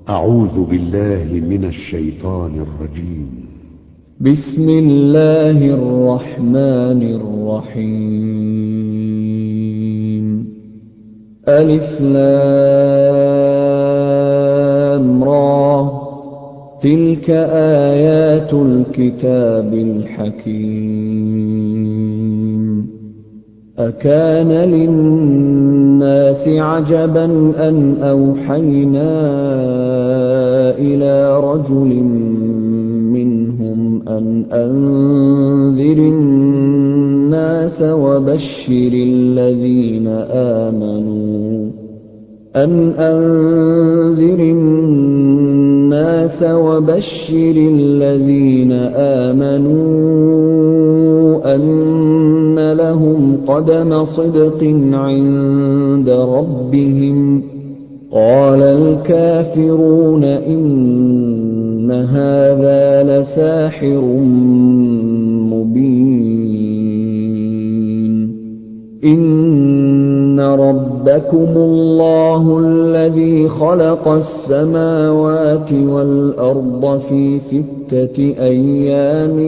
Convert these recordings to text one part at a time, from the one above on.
أعوذ بالله من الشيطان الرجيم. بسم الله الرحمن الرحيم. ألف لام را، تلك آيات الكتاب الحكيم. أكان للناس عجبا أن أوحينا إلى رجل منهم أن أنذر الناس وبشر الذين آمنوا أن لهم قدم صدق عند ربهم. قال الكافرون إن هذا لساحر مبين. إن ربكم الله الذي خلق السماوات والأرض في 6 أيام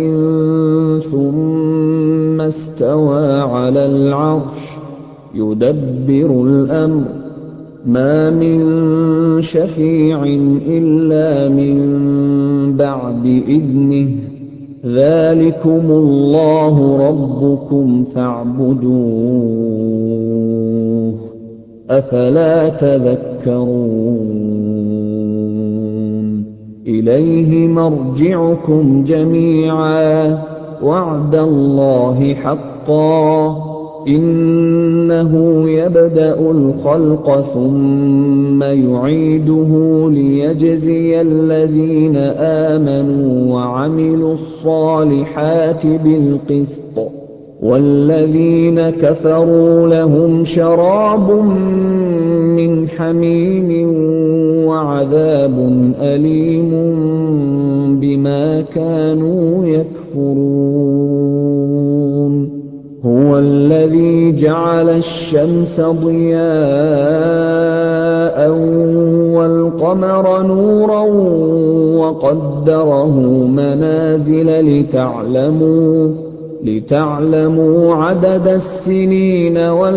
ثم استوى على العرش يدبر الأمر، ما من شفيع إلا من بعد إذنه، ذلكم الله ربكم فاعبدوه، أفلا تذكرون. إليه مرجعكم جميعا، وعد الله حقا، إنه يبدأ الخلق ثم يعيده ليجزي الذين آمنوا وعملوا الصالحات بالقسط، والذين كفروا لهم شراب من حميم وعذاب أليم بما كانوا يكفرون. هو الذي جعل الشمس ضياء والقمر نورا وقدره منازل لتعلموا عدد السنين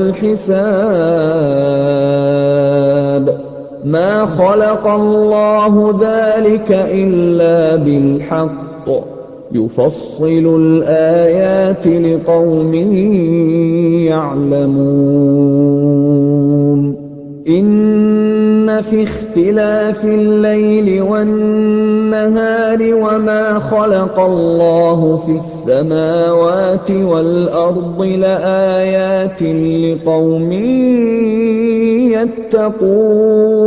والحساب. ما خلق الله ذلك إلا بالحق، يفصل الآيات لقوم يعلمون. إن في اختلاف الليل والنهار وما خلق الله في السماوات والأرض لآيات لقوم يتقون.